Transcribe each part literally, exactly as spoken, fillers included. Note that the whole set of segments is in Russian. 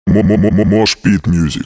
Mosh Pit Music.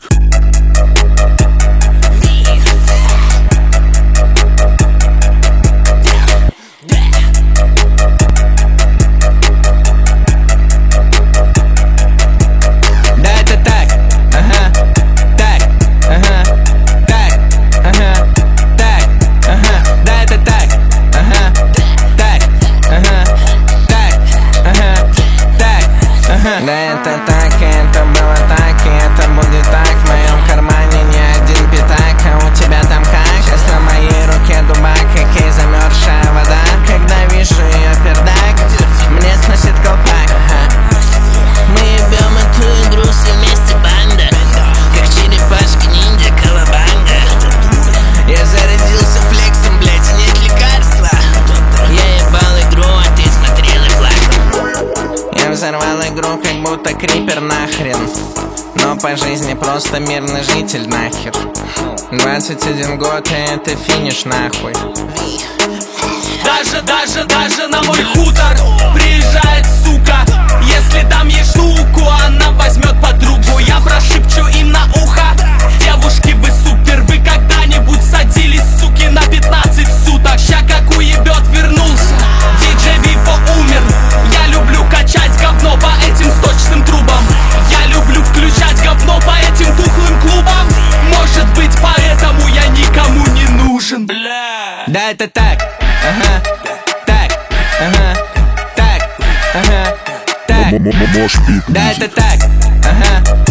Да это так, и это было так, и это будет так. В моем кармане не один пятак, а у тебя там как? Сейчас на моей руке дубак, как и замерзшая вода. Когда вижу ее пердак, мне сносит колпак. Мы ебем эту игру все вместе, банда, как черепашки ниндзя колобанга. Я зарядился флексом, блять, и нет лекарства. Я ебал игру, а ты смотрел и плакал. Я взорвал игру, как будто крипер нахрен, но по жизни просто мирный житель нахер. Двадцать один год, и это финиш нахуй. Даже, даже, даже на мой хутор приезжает сука. Если там есть штуку, она возьмет подругу. Я прошепчу им на ухо: девушки, вы супер, вы когда-нибудь садились, суки, на пятнадцать суток? Ща как уебет, вернулся, диджей Випо умер. Я люблю качать говно по этим сточным трубам. Я люблю включать говно по этим тухлым клубам. Может быть, поэтому я никому не нужен, бля. Да это так, ага, так, ага, так, ага, так. Mosh Pit Music. Да это так, ага.